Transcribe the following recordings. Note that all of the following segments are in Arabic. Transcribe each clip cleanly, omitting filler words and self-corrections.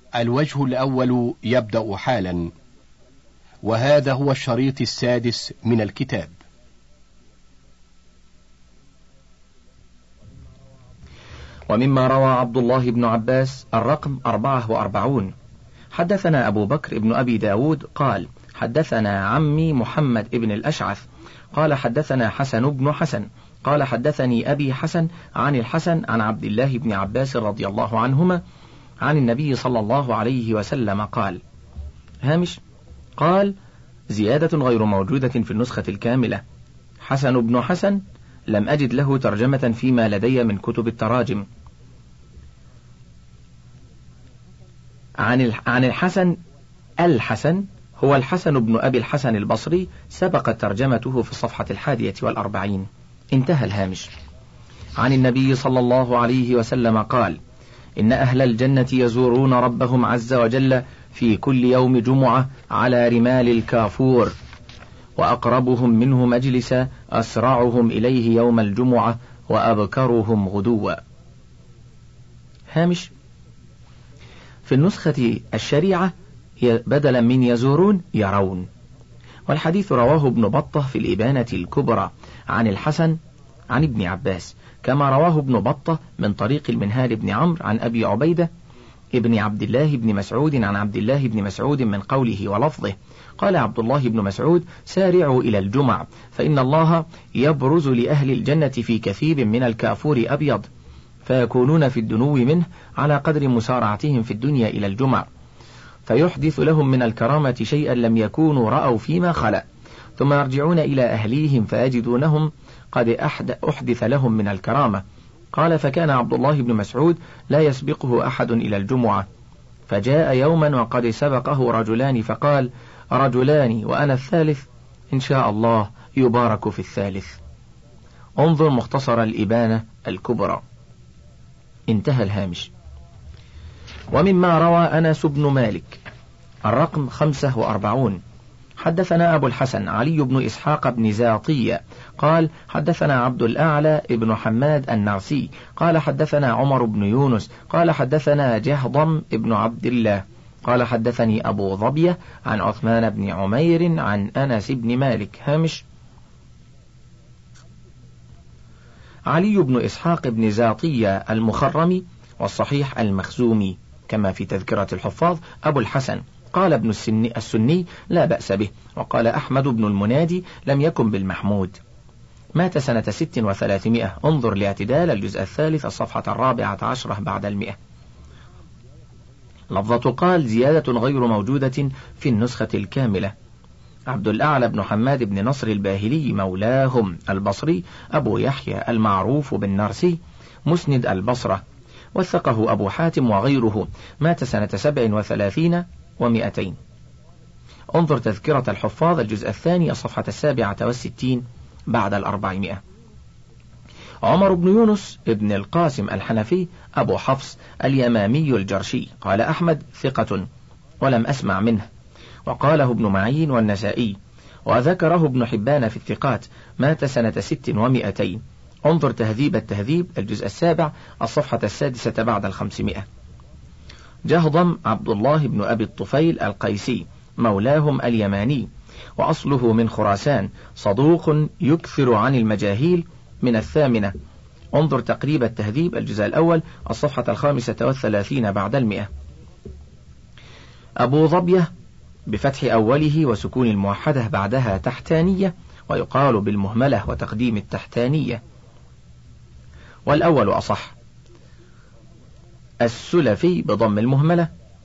الوجه الأول يبدأ حالا، وهذا هو الشريط السادس من الكتاب. ومما روى عبد الله بن عباس الرقم 44. حدثنا أبو بكر بن أبي داود قال حدثنا عمي محمد بن الأشعث قال حدثنا حسن بن حسن قال حدثني أبي حسن عن الحسن عن عبد الله بن عباس رضي الله عنهما عن النبي صلى الله عليه وسلم قال. هامش: قال زيادة غير موجودة في النسخة الكاملة. حسن بن حسن لم أجد له ترجمة فيما لدي من كتب التراجم. عن الحسن الحسن هو الحسن بن أبي الحسن البصري، سبقت ترجمته في الصفحة 41. انتهى الهامش. عن النبي صلى الله عليه وسلم قال: إن أهل الجنة يزورون ربهم عز وجل في كل يوم جمعة على رمال الكافور، وأقربهم منه مجلسا أسرعهم إليه يوم الجمعة وأبكرهم غدوا. هامش: في النسخة الشريعة بدلا من يزورون يرون. والحديث رواه ابن بطة في الإبانة الكبرى عن الحسن عن ابن عباس، كما رواه ابن بطة من طريق المنهال بن عمرو عن أبي عبيدة ابن عبد الله بن مسعود عن عبد الله بن مسعود من قوله ولفظه: قال عبد الله بن مسعود: سارعوا إلى الجمع، فإن الله يبرز لأهل الجنة في كثيب من الكافور أبيض، فيكونون في الدنو منه على قدر مسارعتهم في الدنيا إلى الجمع، فيحدث لهم من الكرامة شيئا لم يكونوا رأوا فيما خلأ، ثم يرجعون إلى أهليهم فيجدونهم قد أحدث لهم من الكرامة. قال: فكان عبد الله بن مسعود لا يسبقه أحد إلى الجمعة، فجاء يوما وقد سبقه رجلان فقال: رجلان وأنا الثالث، إن شاء الله يبارك في الثالث. انظر مختصر الإبانة الكبرى. انتهى الهامش. ومما روى أنس بن مالك الرقم 45. حدثنا أبو الحسن علي بن إسحاق بن زاطية قال حدثنا عبد الأعلى ابن حماد النعسي قال حدثنا عمر بن يونس قال حدثنا جهضم ابن عبد الله قال حدثني أبو ظبية عن عثمان بن عمير عن أنس بن مالك. هامش: علي بن إسحاق بن زاطية المخرمي، والصحيح المخزومي، كما في تذكرة الحفاظ أبو الحسن. قال ابن السني لا بأس به، وقال أحمد بن المنادي لم يكن بالمحمود. مات سنة 36. انظر لاعتدال الجزء الثالث الصفحة 14 بعد 100. لفظة قال زيادة غير موجودة في النسخة الكاملة. عبد الأعلى بن حماد بن نصر الباهلي مولاهم البصري أبو يحيى المعروف بالنرسي مسند البصرة، وثقه أبو حاتم وغيره. مات سنة 37 و200. انظر تذكرة الحفاظ الجزء الثاني الصفحة 67 بعد 400. عمر بن يونس ابن القاسم الحنفي أبو حفص اليمامي الجرشي قال أحمد ثقة ولم أسمع منه، وقاله ابن معين والنسائي، وذكره ابن حبان في الثقات. مات سنة 6 و200. انظر تهذيب التهذيب الجزء السابع الصفحة 6 بعد 500. جهضم عبد الله بن أبي الطفيل القيسي مولاهم اليماني، وأصله من خراسان، صدوق يكثر عن المجاهيل، من 8. انظر تقريب التهذيب الجزء الأول الصفحة 35 بعد 100. أبو ظبية بفتح أوله وسكون الموحدة بعدها تحتانية، ويقال بالمهملة وتقديم التحتانية، والأول أصح. السلفي بضم المهملة.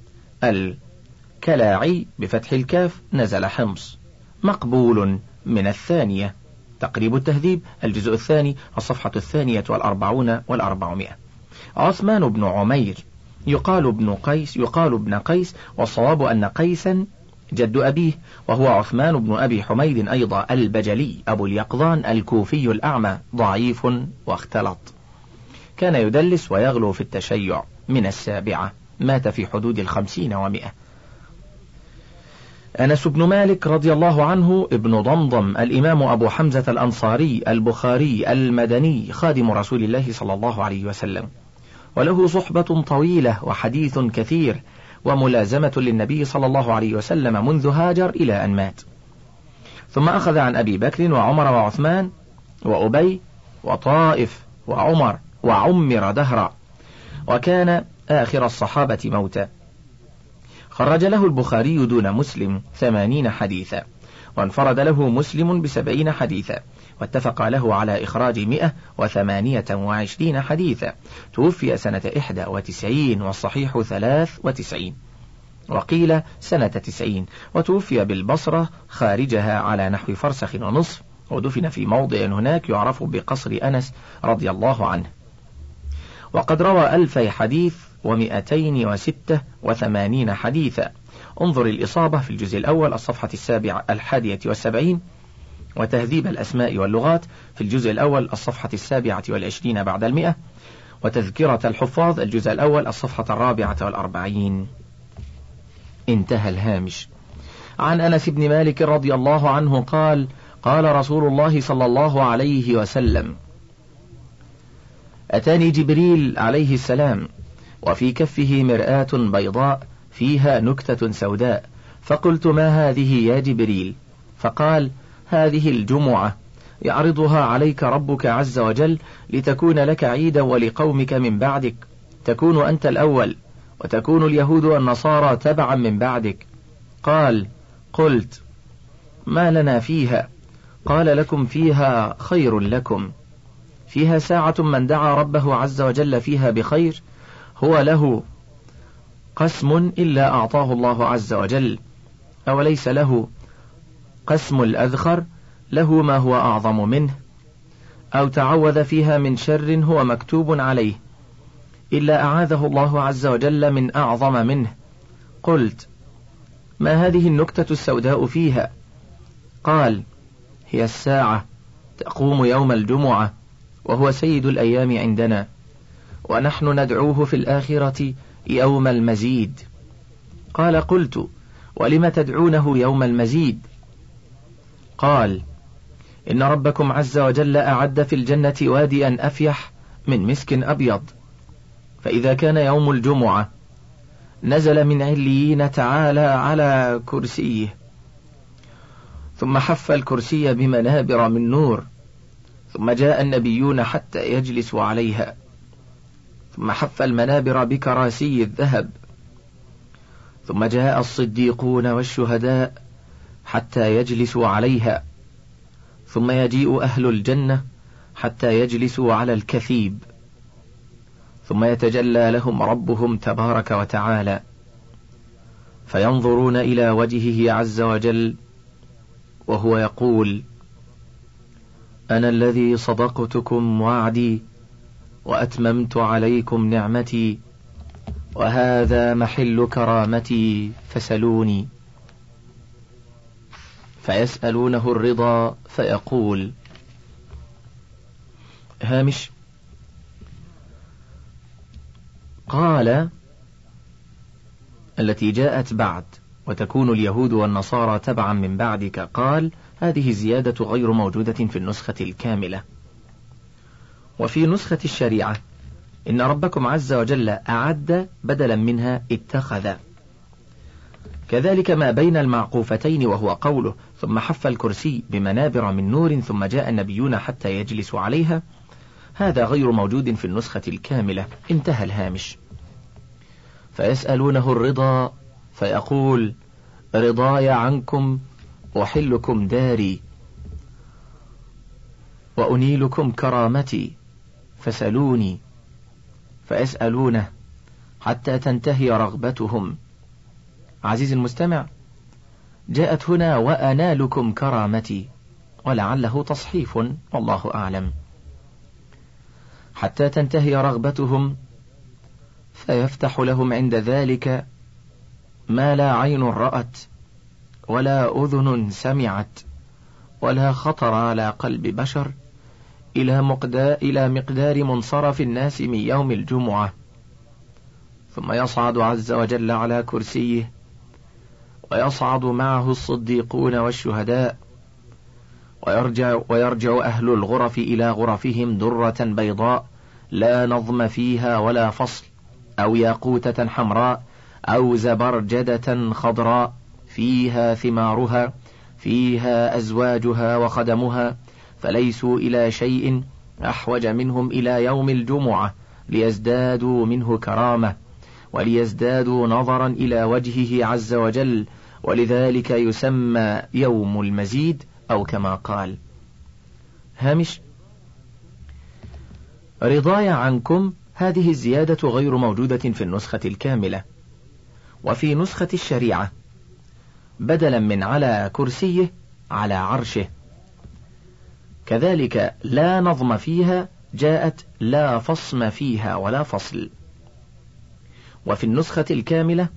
الكلاعي بفتح الكاف نزل حمص، مقبول من 2. تقريب التهذيب الجزء الثاني الصفحة 42 و400. عثمان بن عمير يقال ابن قيس، والصواب أن قيسا جد أبيه، وهو عثمان بن أبي حميد أيضا البجلي أبو اليقظان الكوفي الأعمى، ضعيف واختلط، كان يدلس ويغلو في التشيع، من 7. مات في حدود 50 و100. أنس بن مالك رضي الله عنه ابن ضمضم الإمام أبو حمزة الأنصاري البخاري المدني، خادم رسول الله صلى الله عليه وسلم، وله صحبة طويلة وحديث كثير، وملازمة للنبي صلى الله عليه وسلم منذ هاجر إلى أن مات. ثم أخذ عن أبي بكر وعمر وعثمان وأبي وطائف وعمر وعمر دهرا، وكان آخر الصحابة موتا. خرج له البخاري دون مسلم 80 حديثا، وانفرد له مسلم ب70 حديثا، واتفق له على إخراج 128 حديثا. توفي سنة 91 والصحيح 93، وقيل سنة 90، وتوفي بالبصرة خارجها على نحو فرسخ ونصف، ودفن في موضع هناك يعرف بقصر أنس رضي الله عنه. وقد روى 1000 حديث و286 حديثا. انظر الإصابة في الجزء الأول الصفحة 71، وتهذيب الأسماء واللغات في الجزء الأول الصفحة 27 بعد 100، وتذكرة الحفاظ الجزء الأول الصفحة 44. انتهى الهامش. عن أنس بن مالك رضي الله عنه قال: قال رسول الله صلى الله عليه وسلم: أتاني جبريل عليه السلام وفي كفه مرآة بيضاء فيها نكتة سوداء، فقلت: ما هذه يا جبريل؟ فقال: هذه الجمعة يعرضها عليك ربك عز وجل لتكون لك عيدا ولقومك من بعدك، تكون أنت الأول وتكون اليهود والنصارى تبعا من بعدك. قال: قلت: ما لنا فيها؟ قال: لكم فيها خير لكم، فيها ساعة من دعا ربه عز وجل فيها بخير هو له قسم إلا أعطاه الله عز وجل، أو ليس له قسم الأذخر له ما هو أعظم منه، أو تعوذ فيها من شر هو مكتوب عليه إلا أعاذه الله عز وجل من أعظم منه. قلت: ما هذه النكتة السوداء فيها؟ قال: هي الساعة تقوم يوم الجمعة، وهو سيد الأيام عندنا، ونحن ندعوه في الآخرة يوم المزيد. قال: قلت: ولم تدعونه يوم المزيد؟ قال: إن ربكم عز وجل أعد في الجنة واديا أفيح من مسك أبيض، فإذا كان يوم الجمعة نزل من عليين تعالى على كرسيه، ثم حف الكرسي بمنابر من نور، ثم جاء النبيون حتى يجلسوا عليها، ثم حف المنابر بكراسي الذهب، ثم جاء الصديقون والشهداء حتى يجلسوا عليها، ثم يجيء أهل الجنة حتى يجلسوا على الكثيب، ثم يتجلى لهم ربهم تبارك وتعالى، فينظرون إلى وجهه عز وجل وهو يقول: أنا الذي صدقتكم وعدي وأتممت عليكم نعمتي، وهذا محل كرامتي فسلوني. فيسألونه الرضا فيقول. هامش. قال: التي جاءت بعد وتكون اليهود والنصارى تبعا من بعدك. قال: هذه زيادة غير موجودة في النسخة الكاملة. وفي نسخة الشريعة إن ربكم عز وجل أعد بدلا منها اتخذ. كذلك ما بين المعقوفتين وهو قوله: ثم حف الكرسي بمنابر من نور ثم جاء النبيون حتى يجلسوا عليها، هذا غير موجود في النسخة الكاملة. انتهى الهامش. فيسألونه الرضا فيقول: رضاي عنكم أحلكم داري وأنيلكم كرامتي فسلوني. فيسألونه حتى تنتهي رغبتهم. عزيز المستمع، جاءت هنا وأنالكم كرامتي، ولعله تصحيف والله أعلم. حتى تنتهي رغبتهم، فيفتح لهم عند ذلك ما لا عين رأت ولا أذن سمعت ولا خطر على قلب بشر إلى مقدار منصرف الناس من يوم الجمعة. ثم يصعد عز وجل على كرسيه، ويصعد معه الصديقون والشهداء، ويرجع أهل الغرف إلى غرفهم درة بيضاء لا نظم فيها ولا فصل، أو ياقوتة حمراء، أو زبرجدة خضراء فيها ثمارها فيها أزواجها وخدمها، فليسوا إلى شيء أحوج منهم إلى يوم الجمعة ليزدادوا منه كرامة وليزدادوا نظرا إلى وجهه عز وجل، ولذلك يسمى يوم المزيد أو كما قال. هامش: رضاي عنكم هذه الزيادة غير موجودة في النسخة الكاملة. وفي نسخة الشريعة بدلا من على كرسيه على عرشه. كذلك لا نظم فيها جاءت لا فصم فيها ولا فصل. وفي النسخة الكاملة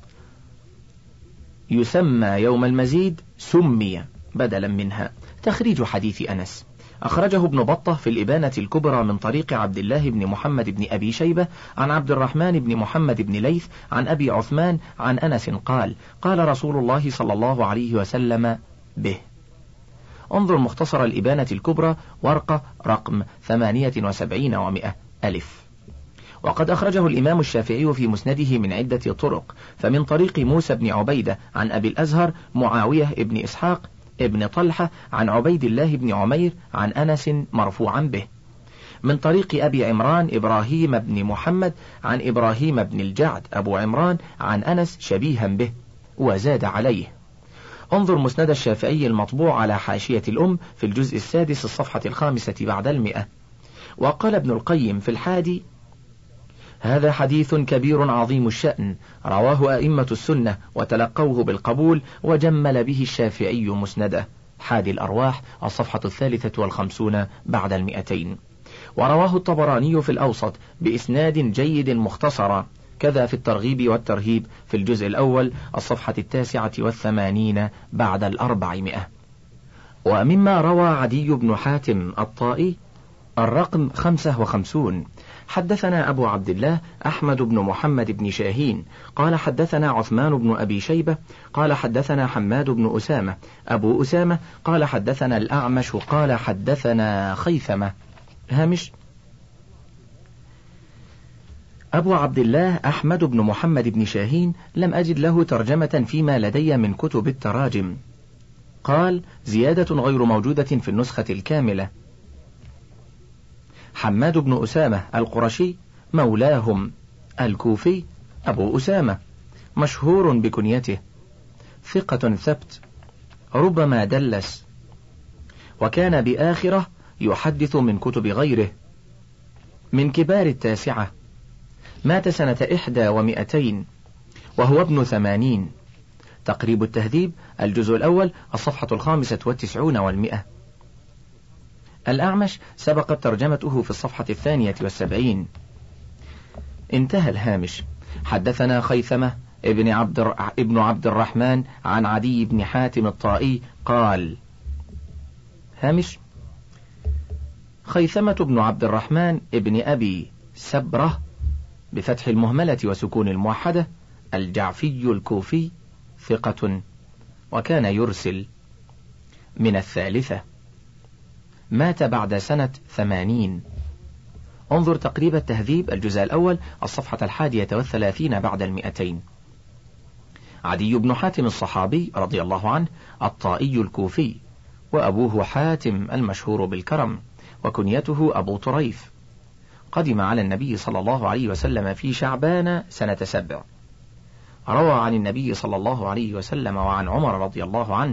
يسمى يوم المزيد سمي بدلا منها. تخريج حديث أنس أخرجه ابن بطة في الإبانة الكبرى من طريق عبد الله بن محمد بن أبي شيبة عن عبد الرحمن بن محمد بن ليث عن أبي عثمان عن أنس قال: قال رسول الله صلى الله عليه وسلم به. انظر مختصر الإبانة الكبرى ورقة رقم 78 و100 ألف. وقد أخرجه الإمام الشافعي في مسنده من عدة طرق، فمن طريق موسى بن عبيدة عن أبي الأزهر معاوية بن إسحاق ابن طلحة عن عبيد الله بن عمير عن أنس مرفوعا به. من طريق أبي عمران إبراهيم بن محمد عن إبراهيم بن الجعد أبو عمران عن أنس شبيها به، وزاد عليه. انظر مسند الشافعي المطبوع على حاشية الأم في الجزء السادس الصفحة 5 بعد 100. وقال ابن القيم في الحادي: هذا حديث كبير عظيم الشأن، رواه أئمة السنة وتلقوه بالقبول، وجمل به الشافعي مسنده. حادي الأرواح الصفحة 53 بعد 200. ورواه الطبراني في الأوسط بإسناد جيد مختصرا، كذا في الترغيب والترهيب في الجزء الأول الصفحة 89 بعد 400. ومما روى عدي بن حاتم الطائي الرقم 55: حدثنا أبو عبد الله أحمد بن محمد بن شاهين قال حدثنا عثمان بن أبي شيبة قال حدثنا حماد بن أسامة أبو أسامة قال حدثنا الأعمش قال حدثنا خيثمة. هامش: أبو عبد الله أحمد بن محمد بن شاهين لم أجد له ترجمة فيما لدي من كتب التراجم. قال: زيادة غير موجودة في النسخة الكاملة. حماد بن أسامة القرشي مولاهم الكوفي أبو أسامة، مشهور بكنيته، ثقة ثبت، ربما دلس، وكان بآخرة يحدث من كتب غيره، من كبار التاسعة، مات سنة 1 و200 وهو ابن 80. تقريب التهذيب الجزء الأول الصفحة 95 و100. الأعمش سبقت ترجمته في الصفحة 72. انتهى الهامش. حدثنا خيثمة ابن عبد الرحمن عن عدي بن حاتم الطائي قال. هامش: خيثمة بن عبد الرحمن ابن أبي سبرة بفتح المهملة وسكون الموحدة الجعفي الكوفي، ثقة، وكان يرسل، من 3، مات بعد سنة 80. انظر تقريب التهذيب الجزء الأول الصفحة 31 بعد 200. عدي بن حاتم الصحابي رضي الله عنه الطائي الكوفي، وأبوه حاتم المشهور بالكرم، وكنيته أبو طريف، قدم على النبي صلى الله عليه وسلم في شعبان سنة 7. روى عن النبي صلى الله عليه وسلم وعن عمر رضي الله عنه.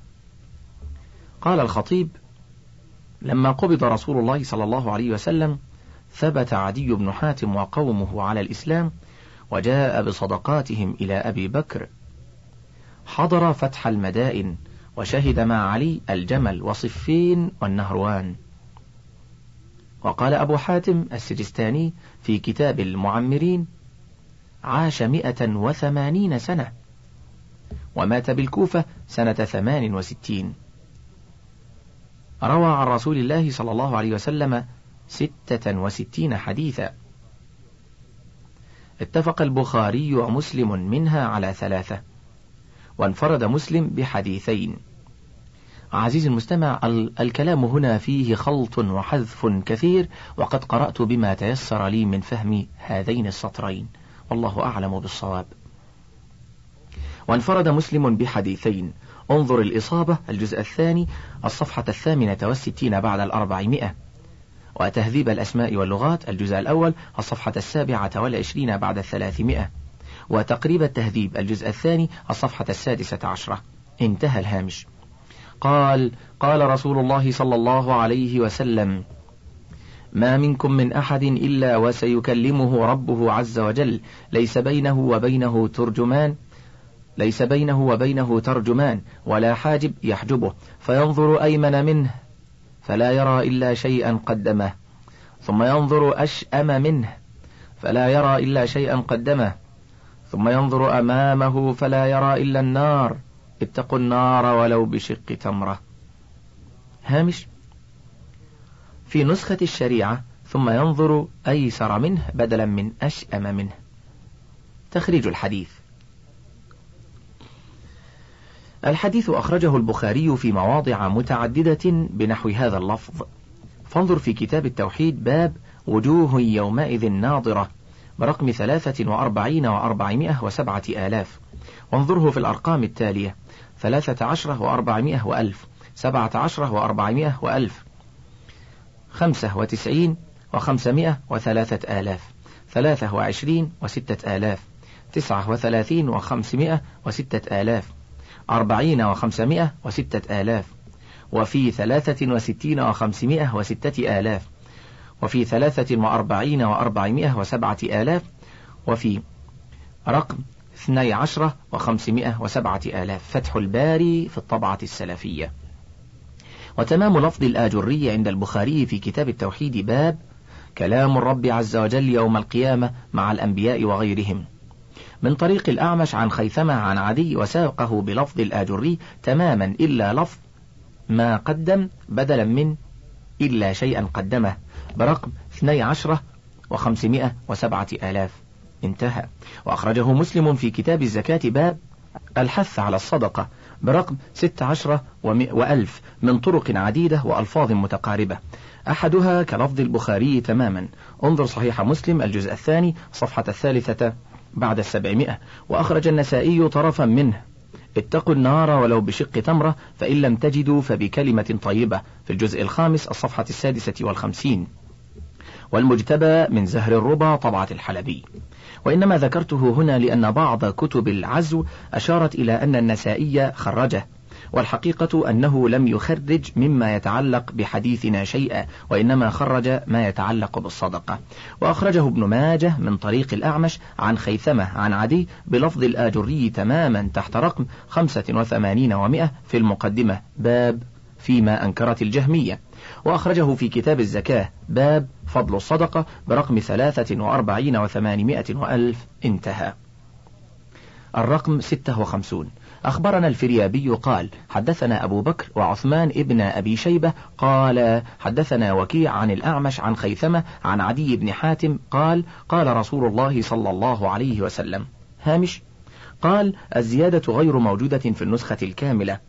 قال الخطيب: لما قبض رسول الله صلى الله عليه وسلم ثبت عدي بن حاتم وقومه على الإسلام، وجاء بصدقاتهم إلى أبي بكر، حضر فتح المدائن، وشهد مع علي الجمل وصفين والنهروان. وقال أبو حاتم السجستاني في كتاب المعمرين: عاش 180 سنة، ومات بالكوفة سنة 68. روى عن رسول الله صلى الله عليه وسلم 66 حديثا، اتفق البخاري ومسلم منها على 3، وانفرد مسلم بحديثين. عزيزي المستمع، الكلام هنا فيه خلط وحذف كثير، وقد قرأت بما تيسر لي من فهم هذين السطرين، والله أعلم بالصواب. وانفرد مسلم بحديثين. انظر الإصابة الجزء الثاني الصفحة 68 بعد 400، وتهذيب الأسماء واللغات الجزء الأول الصفحة 27 بعد 300، وتقريب التهذيب الجزء الثاني الصفحة 16. انتهى الهامش. قال رسول الله صلى الله عليه وسلم: ما منكم من أحد إلا وسيكلمه ربه عز وجل، ليس بينه وبينه ترجمان ولا حاجب يحجبه، فينظر أيمن منه فلا يرى إلا شيئا قدمه، ثم ينظر أشأم منه فلا يرى إلا شيئا قدمه، ثم ينظر أمامه فلا يرى إلا النار، اتقوا النار ولو بشق تمرة. هامش: في نسخة الشريعة ثم ينظر أيسر منه بدلا من أشأم منه. تخريج الحديث. الحديث أخرجه البخاري في مواضع متعددة بنحو هذا اللفظ، فانظر في كتاب التوحيد باب وجوه يومئذ ناظرة برقم 43 و407 آلاف، وانظره في الأرقام التالية: 13 و400 وألف، 17 و400 وألف، 95 و500 و3 آلاف، 23 و6 آلاف، 39 و500 و6 آلاف، 40 و500 و6 آلاف، وفي 63 و500 و6 آلاف، وفي 43 و400 و7 آلاف، وفي رقم 12 و500 و7 آلاف. فتح الباري في الطبعة السلفية. وتمام لفظ الآجري عند البخاري في كتاب التوحيد باب كلام الرب عز وجل يوم القيامة مع الأنبياء وغيرهم، من طريق الأعمش عن خيثمة عن عدي، وساقه بلفظ الآجري تماما إلا لفظ ما قدم بدلا من إلا شيئا قدمه برقم 12 و500 و7 آلاف. انتهى. وأخرجه مسلم في كتاب الزكاة باب الحث على الصدقة برقم 16 وألف من طرق عديدة وألفاظ متقاربة، أحدها كلفظ البخاري تماما. انظر صحيح مسلم الجزء الثاني صفحة 3 بعد 700. وأخرج النسائي طرفا منه: اتقوا النار ولو بشق تمرة، فإن لم تجدوا فبكلمة طيبة، في الجزء الخامس الصفحة 56. والمجتبى من زهر الربا طبعة الحلبي. وإنما ذكرته هنا لأن بعض كتب العزو أشارت إلى أن النسائي خرجه، والحقيقة أنه لم يخرج مما يتعلق بحديثنا شيئا، وإنما خرج ما يتعلق بالصدقة. وأخرجه ابن ماجه من طريق الأعمش عن خيثمة عن عدي بلفظ الآجري تماما تحت رقم 85 و100 في المقدمة باب فيما أنكرت الجهمية. وأخرجه في كتاب الزكاة باب فضل الصدقة برقم 43 و800 وألف. انتهى. الرقم 56. أخبرنا الفريابي قال حدثنا أبو بكر وعثمان ابن أبي شيبة قال حدثنا وكيع عن الأعمش عن خيثمة عن عدي بن حاتم قال قال رسول الله صلى الله عليه وسلم. هامش: قال الزيادة غير موجودة في النسخة الكاملة.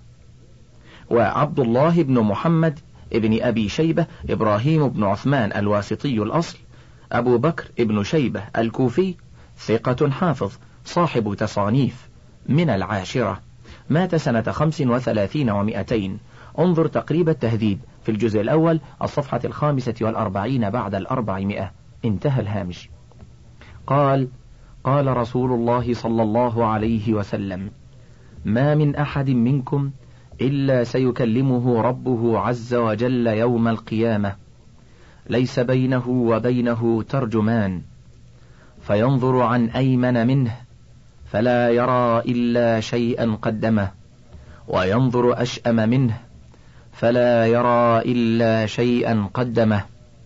وعبد الله بن محمد ابن أبي شيبة إبراهيم بن عثمان الواسطي الأصل، أبو بكر ابن شيبة الكوفي، ثقة حافظ صاحب تصانيف، من العاشرة، مات سنة 35 و200. انظر تقريب التهذيب في الجزء الأول الصفحة 45 بعد 400. انتهى الهامش. قال رسول الله صلى الله عليه وسلم: ما من أحد منكم إلا سيكلمه ربه عز وجل يوم القيامة، ليس بينه وبينه ترجمان، فينظر عن أيمن منه فلا يرى إلا شيئا قدمه، وينظر أشأم منه فلا يرى إلا شيئا قدمه،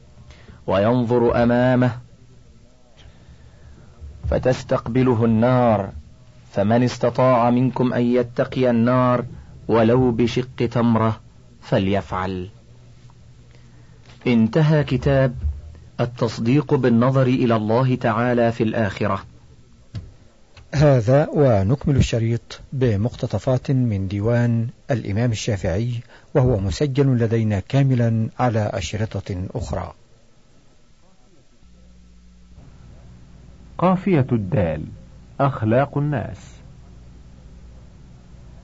وينظر أمامه فتستقبله النار، فمن استطاع منكم أن يتقي النار ولو بشق تمرة فليفعل. انتهى كتاب التصديق بالنظر إلى الله تعالى في الآخرة. هذا ونكمل الشريط بمقتطفات من ديوان الإمام الشافعي، وهو مسجل لدينا كاملا على أشرطة أخرى. قافية الدال: أخلاق الناس.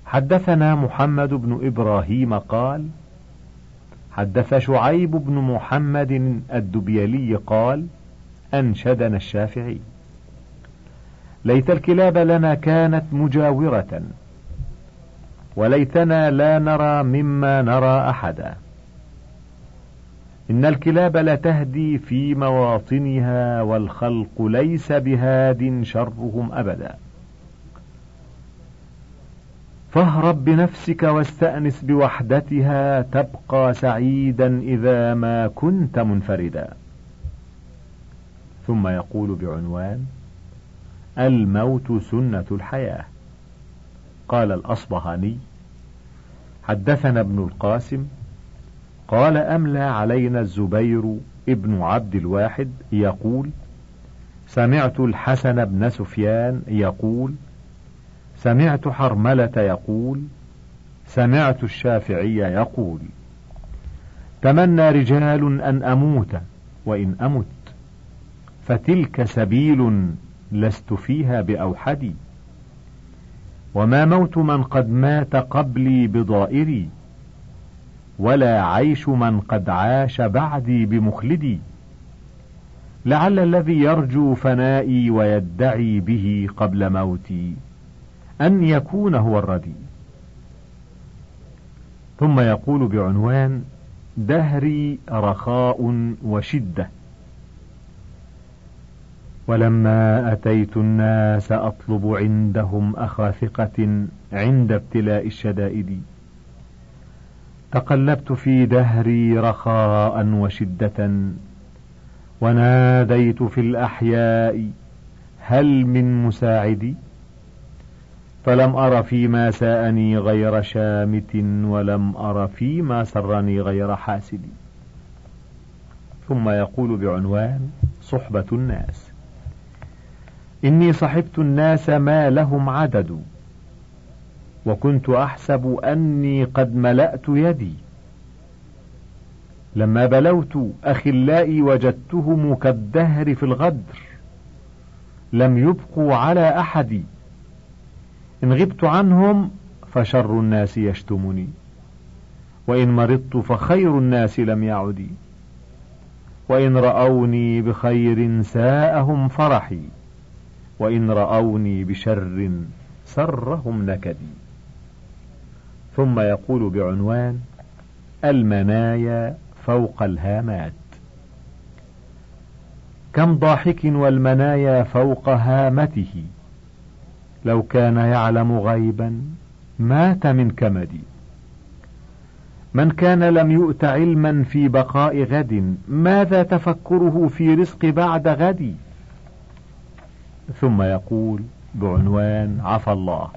حدثنا محمد بن إبراهيم قال حدث شعيب بن محمد الدبيلي قال أنشدنا الشافعي: ليت الكلاب لنا كانت مجاورة، وليتنا لا نرى مما نرى أحدا. إن الكلاب لتهدي في مواطنها، والخلق ليس بهاد شرهم أبدا. فاهرب بنفسك واستأنس بوحدتها، تبقى سعيدا إذا ما كنت منفردا. ثم يقول بعنوان: الموت سنة الحياة. قال الأصبهاني: حدثنا ابن القاسم قال أملى علينا الزبير ابن عبد الواحد يقول: سمعت الحسن بن سفيان يقول: سمعت حرملة يقول: سمعت الشافعي يقول: تمنى رجال أن أموت وإن أمت، فتلك سبيل لست فيها بأوحدي، وما موت من قد مات قبلي بضائري، ولا عيش من قد عاش بعدي بمخلدي. لعل الذي يرجو فنائي ويدعي به قبل موتي أن يكون هو الردي. ثم يقول بعنوان: دهري رخاء وشدة. ولما أتيت الناس أطلب عندهم أخا ثقة عند ابتلاء الشدائد، تقلبت في دهري رخاء وشدة، وناديت في الأحياء: هل من مساعدي؟ فلم أر فيما ساءني غير شامت، ولم أر فيما سرني غير حاسد. ثم يقول بعنوان: صحبة الناس. إني صحبت الناس ما لهم عدد، وكنت أحسب أني قد ملأت يدي. لما بلوت أخلائي وجدتهم كالدهر في الغدر، لم يبقوا على أحد. إن غبت عنهم فشر الناس يشتمني، وإن مرضت فخير الناس لم يعدي. وإن رأوني بخير ساءهم فرحي، وإن رأوني بشر سرهم نكدي. ثم يقول بعنوان: المنايا فوق الهامات. كم ضاحك والمنايا فوق هامته، لو كان يعلم غيبا مات من كمدي. من كان لم يؤت علما في بقاء غد، ماذا تفكره في رزق بعد غد. ثم يقول بعنوان: عفى الله.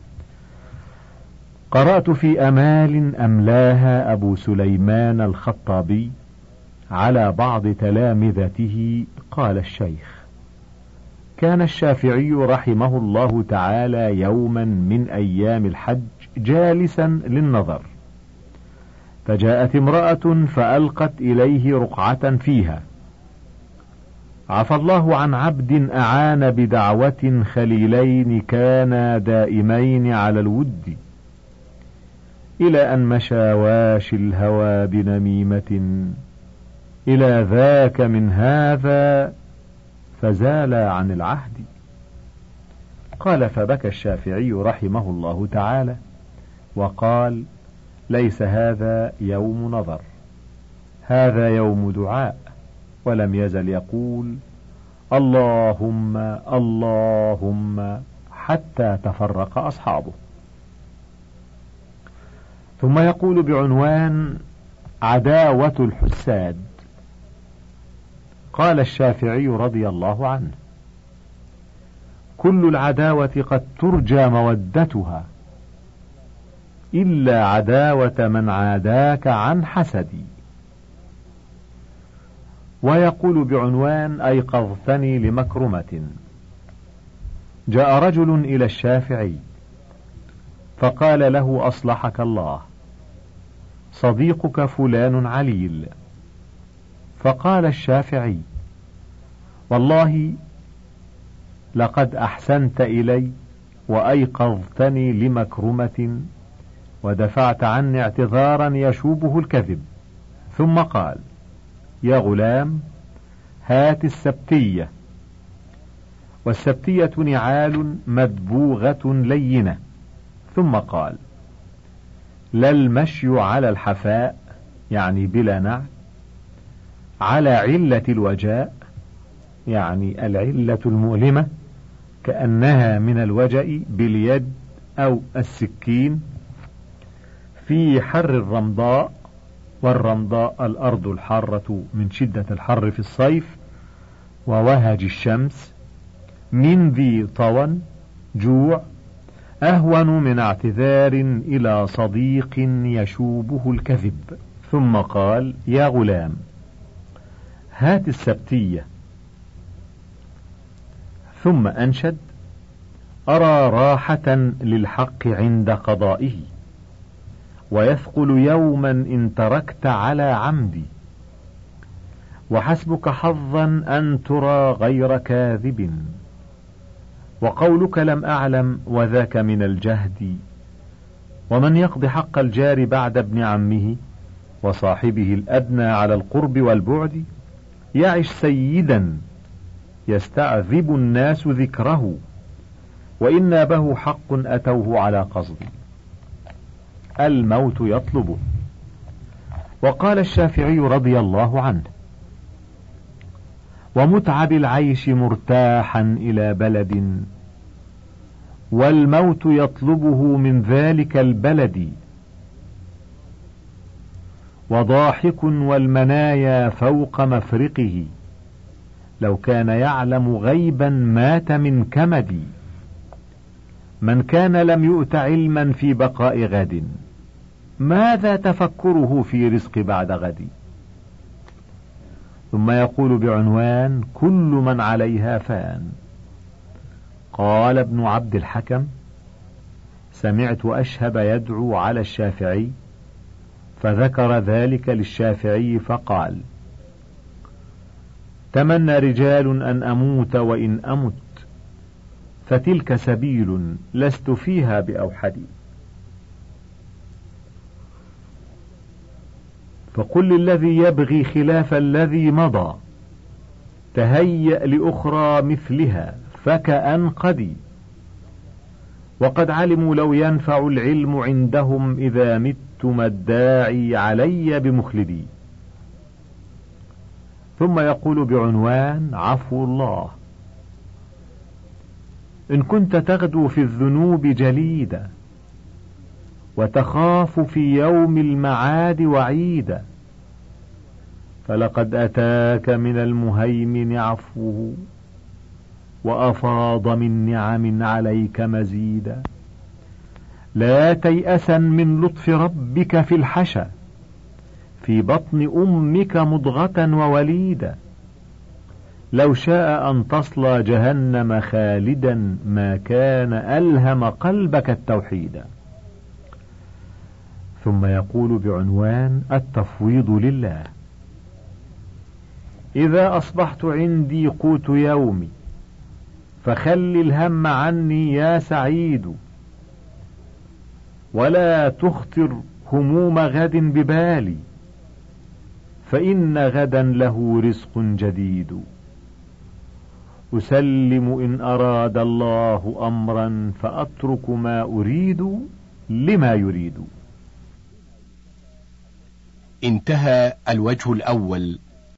قرأت في أمال أملاها أبو سليمان الخطابي على بعض تلامذته. قال الشيخ: كان الشافعي رحمه الله تعالى يوما من أيام الحج جالسا للنظر، فجاءت امرأة فألقت إليه رقعة فيها: عفى الله عن عبد أعان بدعوة خليلين كانا دائمين على الود، إلى أن مشى واشي الهوى بنميمة، إلى ذاك من هذا فزال عن العهد. قال: فبكى الشافعي رحمه الله تعالى وقال: ليس هذا يوم نظر، هذا يوم دعاء. ولم يزل يقول: اللهم اللهم، حتى تفرق أصحابه. ثم يقول بعنوان: عداوة الحساد. قال الشافعي رضي الله عنه: كل العداوة قد ترجى مودتها، إلا عداوة من عاداك عن حسدي. ويقول بعنوان: أيقظتني لمكرمة. جاء رجل إلى الشافعي فقال له: أصلحك الله، صديقك فلان عليل. فقال الشافعي: والله لقد أحسنت إلي وأيقظتني لمكرمة ودفعت عني اعتذارا يشوبه الكذب. ثم قال: يا غلام، هات السبتية. والسبتية نعال مدبوغة لينة. ثم قال: لا المشي على الحفاء، يعني بلا نعل، على علة الوجاء، يعني العلة المؤلمة كأنها من الوجع باليد أو السكين، في حر الرمضاء، والرمضاء الأرض الحارة من شدة الحر في الصيف، ووهج الشمس، من ذي طوى، جوع، أهون من اعتذار إلى صديق يشوبه الكذب. ثم قال: يا غلام، هات السبتية. ثم أنشد: أرى راحة للحق عند قضائه، ويثقل يوما إن تركت على عمدي، وحسبك حظا أن ترى غير كاذب، وقولك لم أعلم وذاك من الجهد، ومن يقضي حق الجار بعد ابن عمه وصاحبه الأدنى على القرب والبعد، يعش سيدا يستعذب الناس ذكره، وإن نابه حق أتوه على قصد، الموت يطلبه. وقال الشافعي رضي الله عنه: ومتعب العيش مرتاحا إلى بلد، والموت يطلبه من ذلك البلد، وضاحك والمنايا فوق مفرقه، لو كان يعلم غيبا مات من كمد، من كان لم يؤت علما في بقاء غد، ماذا تفكره في رزق بعد غد. ثم يقول بعنوان: كل من عليها فان. قال ابن عبد الحكم: سمعت أشهب يدعو على الشافعي، فذكر ذلك للشافعي فقال: تمنى رجال أن أموت وإن أمت، فتلك سبيل لست فيها بأوحدي. فقل للذي يبغي خلاف الذي مضى، تهيأ لأخرى مثلها فكأنقدي، وقد علموا لو ينفع العلم عندهم إذا مت ما الداعي علي بمخلدي. ثم يقول بعنوان: عفو الله. إن كنت تغدو في الذنوب جليدا، وتخاف في يوم المعاد وعيدا، فلقد أتاك من المهيمن عفوه، وأفاض من نعم عليك مزيدا. لا تيأسا من لطف ربك في الحشا، في بطن أمك مضغة ووليدا، لو شاء أن تصلى جهنم خالدا، ما كان ألهم قلبك التوحيدا. ثم يقول بعنوان: التفويض لله. إذا أصبحت عندي قوت يومي، فخل الهم عني يا سعيد، ولا تخطر هموم غد ببالي، فإن غدا له رزق جديد. أسلم إن أراد الله أمرا، فأترك ما أريد لما يريد. انتهى الوجه الأول